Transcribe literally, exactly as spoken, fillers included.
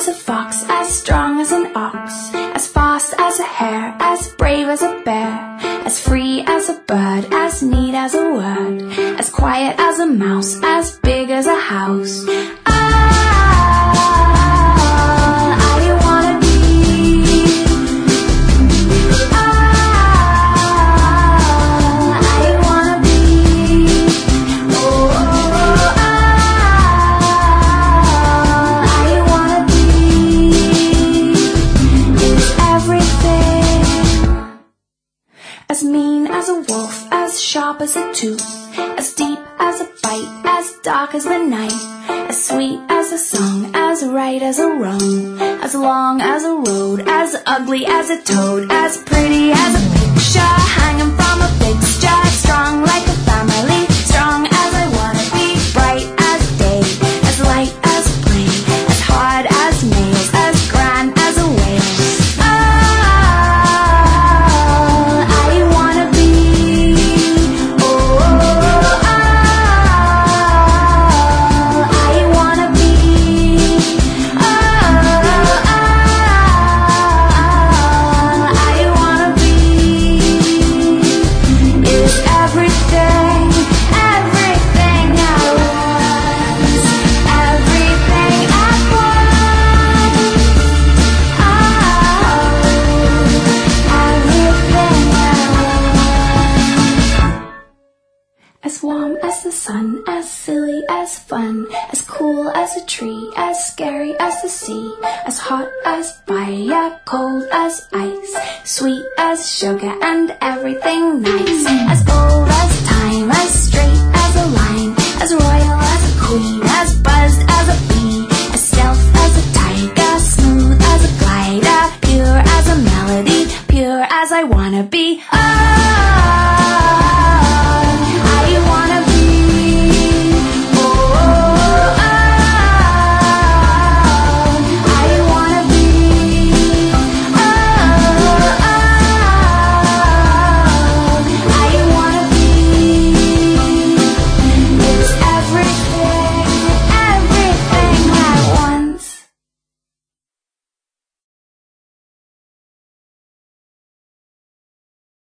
as a fox, as strong as an ox, as fast as a hare, as brave as a bear, as free as a bird, as neat as a word, as quiet as a mouse, as big as a house. As mean as a wolf, as sharp as a tooth, as deep as a bite, as dark as the night, as sweet as a song, as right as a wrong, as long as a road, as ugly as a toad, as pretty as a picture hanging from a fixture, strong like a family, strong as I wanna be, bright as day, as light as a plane, as hard as nails, as grand as a whale. As warm as the sun, as silly as fun, as cool as a tree, as scary as the sea, as hot as fire, cold as ice, sweet as sugar and everything nice, as old as time, as straight as a line, as royal as a queen, as buzzed as a bee, as stealth as a tiger, smooth as a glider, pure as a melody, pure as I wanna be.